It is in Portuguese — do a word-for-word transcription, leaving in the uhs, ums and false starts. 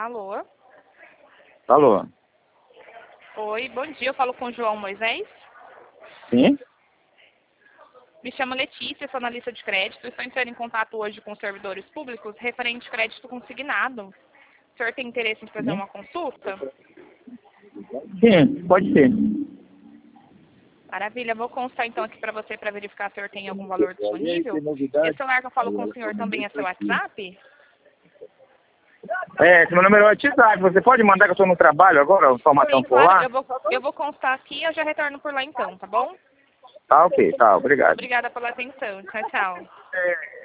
Alô? Alô? Oi, bom dia. Eu falo com o João Moisés. Sim? Me chamo Letícia, sou analista de crédito. Estou entrando em contato hoje com os servidores públicos referente crédito consignado. O senhor tem interesse em fazer Sim? uma consulta? Sim, pode ser. Maravilha. Vou constar então aqui para você para verificar se o senhor tem algum valor disponível. Esse celular que eu falo com o senhor também é seu WhatsApp? É, esse meu número é WhatsApp. Você pode mandar que eu estou no trabalho agora, a informação Sim, por claro. lá? Eu vou, eu vou constar aqui e eu já retorno por lá então, tá bom? Tá, ok, tá, obrigado. Obrigada pela atenção. Tchau, tchau.